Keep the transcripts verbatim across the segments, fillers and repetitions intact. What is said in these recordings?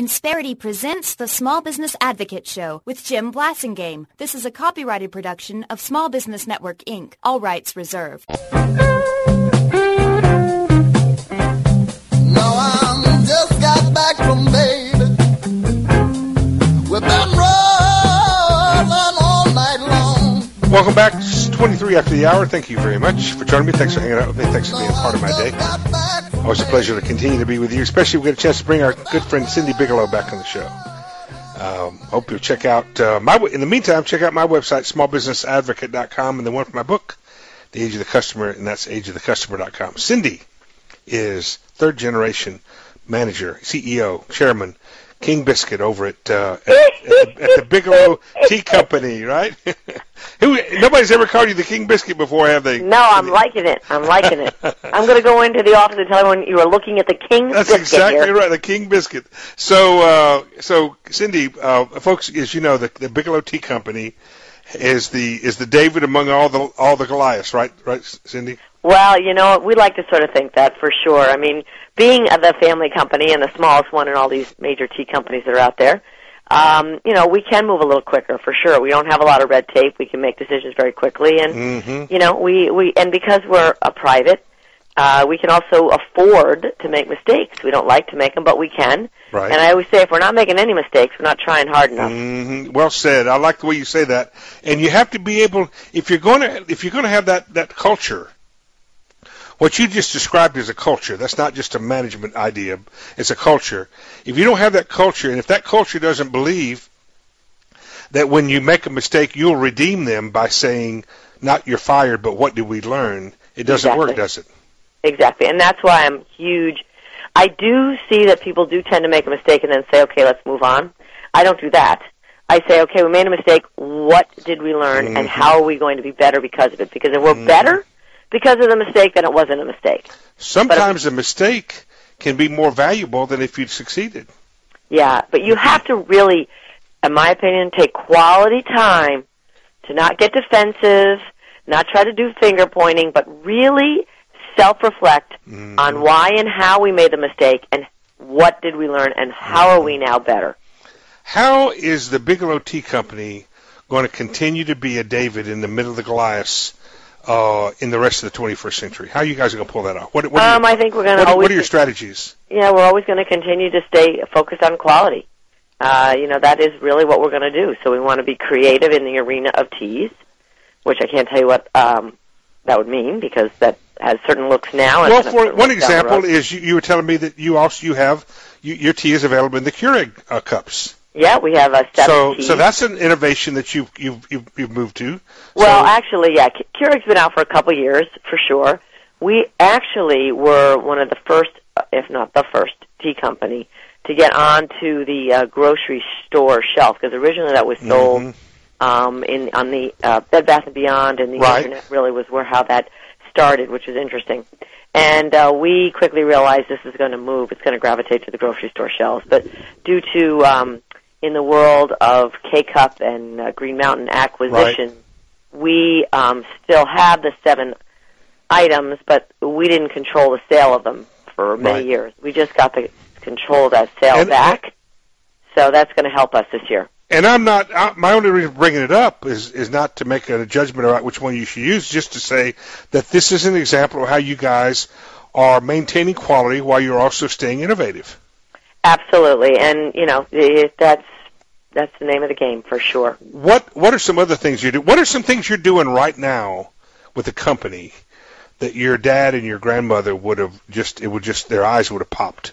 Insperity presents the Small Business Advocate Show with Jim Blasingame. This is a copyrighted production of Small Business Network, Incorporated. All rights reserved. No, I just got back from baby. We've been rolling all night long. Welcome back. It's twenty-three after the hour. Thank you very much for joining me. Thanks for hanging out with me. Thanks for being part of my day. Always a pleasure to continue to be with you, especially if we get a chance to bring our good friend Cindy Bigelow back on the show. Um, hope you'll check out uh, my. In the meantime, check out my website, small business advocate dot com, and the one for my book, The Age of the Customer, and that's age of the customer dot com. Cindy is third generation manager, C E O, chairman, King Biscuit over at uh, at, at, the, at the Bigelow Tea Company, right? Who, nobody's ever called you the King Biscuit before, have they? No, I'm liking it. I'm liking it. I'm going to go into the office and tell everyone you were looking at the King That's Biscuit. That's exactly here. right, the King Biscuit. So, uh, so Cindy, uh, folks, as you know, the, the Bigelow Tea Company is the is the David among all the all the Goliaths, right? Right, Cindy? Well, you know, we like to sort of think that for sure. I mean, being the family company and the smallest one in all these major tea companies that are out there, um, you know, we can move a little quicker for sure. We don't have a lot of red tape. We can make decisions very quickly, and mm-hmm. you know, we, we and because we're a private, uh, we can also afford to make mistakes. We don't like to make them, but we can. Right. And I always say, if we're not making any mistakes, we're not trying hard enough. Mm-hmm. Well said. I like the way you say that. And you have to be able, if you're going to, if you're going to have that that culture. What you just described is a culture. That's not just a management idea. It's a culture. If you don't have that culture, and if that culture doesn't believe that when you make a mistake, you'll redeem them by saying, not you're fired, but what did we learn, it doesn't Exactly. work, does it? Exactly. And that's why I'm huge. I do see that people do tend to make a mistake and then say, okay, let's move on. I don't do that. I say, okay, we made a mistake. What did we learn, mm-hmm. and how are we going to be better because of it? Because if we're mm-hmm. better because of the mistake, then it wasn't a mistake. Sometimes a mistake can be more valuable than if you'd succeeded. Yeah, but you have to really, in my opinion, take quality time to not get defensive, not try to do finger pointing, but really self-reflect mm-hmm. on why and how we made the mistake and what did we learn and how are we now better. How is the Bigelow Tea Company going to continue to be a David in the middle of the Goliaths Uh, in the rest of the twenty-first century? How are you guys going to pull that off? What, what um, your, I think we're going to what, always... What are your strategies? Yeah, we're always going to continue to stay focused on quality. Uh, you know, that is really what we're going to do. So we want to be creative in the arena of teas, which I can't tell you what um, that would mean because that has certain looks now. And well, for one example the is you, you were telling me that you also you have you, your tea is available in the Keurig uh, cups. Yeah, we have a seven So, teas. so that's an innovation that you've you've you've, you've moved to. Well, so, actually, yeah, Keurig's been out for a couple of years for sure. We actually were one of the first, if not the first, tea company to get onto the uh, grocery store shelf because originally that was sold mm-hmm. um, in on the uh, Bed Bath and Beyond, and the right. internet really was where how that started, which was interesting. And uh, we quickly realized this is going to move; it's going to gravitate to the grocery store shelves. But due to um, in the world of K-Cup and uh, Green Mountain acquisition, right. we um, still have the seven items, but we didn't control the sale of them for many right. years. We just got the control of that sale and, back, so that's going to help us this year. And I'm not. I, my only reason for bringing it up is is not to make a judgment about which one you should use, just to say that this is an example of how you guys are maintaining quality while you're also staying innovative. Absolutely, and you know it, that's that's the name of the game for sure. What What are some other things you do? What are some things you're doing right now with the company that your dad and your grandmother would have just it would just their eyes would have popped?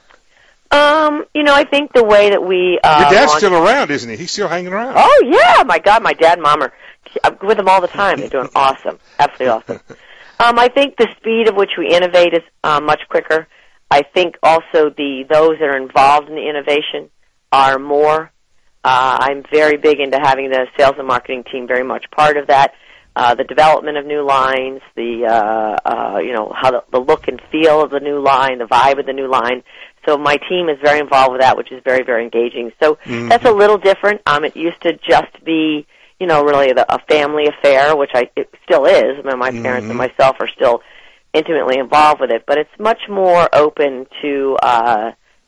Um, you know, I think the way that we uh, your dad's launched... still around, isn't he? He's still hanging around. Oh yeah, my God, my dad and mom are I'm with them all the time. They're doing awesome, absolutely awesome. Um, I think the speed of which we innovate is uh, much quicker. I think also the those that are involved in the innovation are more. Uh, I'm very big into having the sales and marketing team very much part of that. Uh, the development of new lines, the uh, uh, you know how the, the look and feel of the new line, the vibe of the new line. So my team is very involved with that, which is very very engaging. So mm-hmm. that's a little different. Um, it used to just be you know really the, a family affair, which I it still is. I mean, my mm-hmm. parents and myself are still intimately involved with it, but it's much more open to uh,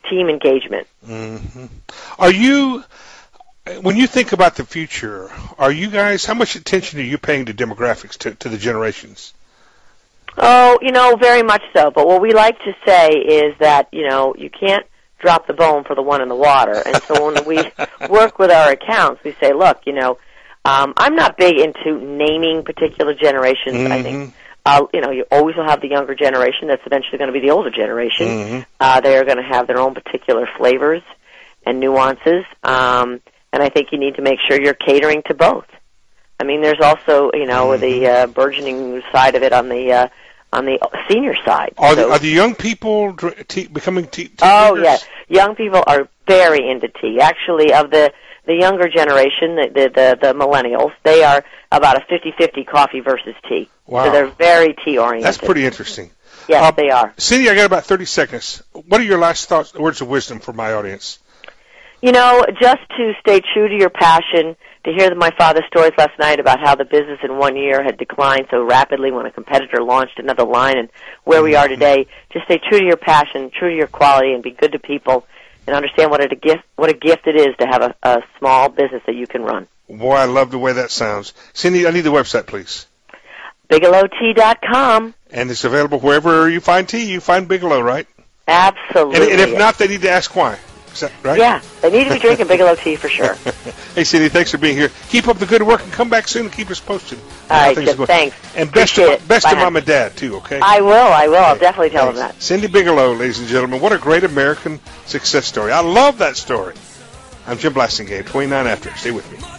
team engagement. Mm-hmm. Are you, when you think about the future, are you guys, how much attention are you paying to demographics, to, to the generations? Oh, you know, very much so. But what we like to say is that, you know, you can't drop the bone for the one in the water. And so when we work with our accounts, we say, look, you know, um, I'm not big into naming particular generations. Mm-hmm. I think, uh, you know, you always will have the younger generation that's eventually going to be the older generation. Mm-hmm. Uh, they are going to have their own particular flavors and nuances. Um, and I think you need to make sure you're catering to both. I mean, there's also, you know, mm-hmm. the uh, burgeoning side of it on the uh, on the senior side. Are, so, the, are the young people dr- tea, becoming tea, tea Oh, drinkers? yeah. Young people are very into tea. Actually, of the, the younger generation, the, the, the, the millennials, they are about a fifty-fifty coffee versus tea. Wow. So they're very tea-oriented. That's pretty interesting. Yes, uh, they are. Cindy, I got about thirty seconds. What are your last thoughts, words of wisdom for my audience? You know, just to stay true to your passion, to hear my father's stories last night about how the business in one year had declined so rapidly when a competitor launched another line, and where we are today. Just stay true to your passion, true to your quality, and be good to people, and understand what a gift what a gift it is to have a, a small business that you can run. Boy, I love the way that sounds. Cindy, I need the website, please. Bigelow Tea dot com. And it's available wherever you find tea. You find Bigelow, right? Absolutely. And, and if not, they need to ask why. Is that right? Yeah, they need to be drinking Bigelow tea for sure. Hey, Cindy, thanks for being here. Keep up the good work and come back soon and keep us posted. All right, good, thanks. And best Appreciate to, best Bye, to hon. Mom and Dad, too, okay? I will, I will. Okay. I'll definitely tell Thanks. them that. Cindy Bigelow, ladies and gentlemen. What a great American success story. I love that story. I'm Jim Blasingame, twenty-nine after. Stay with me.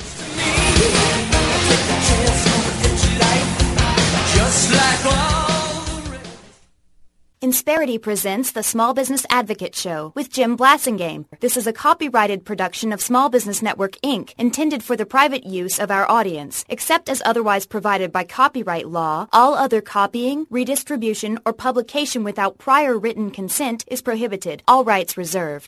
Insperity presents the Small Business Advocate Show with Jim Blasingame. This is a copyrighted production of Small Business Network, Incorporated, intended for the private use of our audience. Except as otherwise provided by copyright law, all other copying, redistribution, or publication without prior written consent is prohibited. All rights reserved.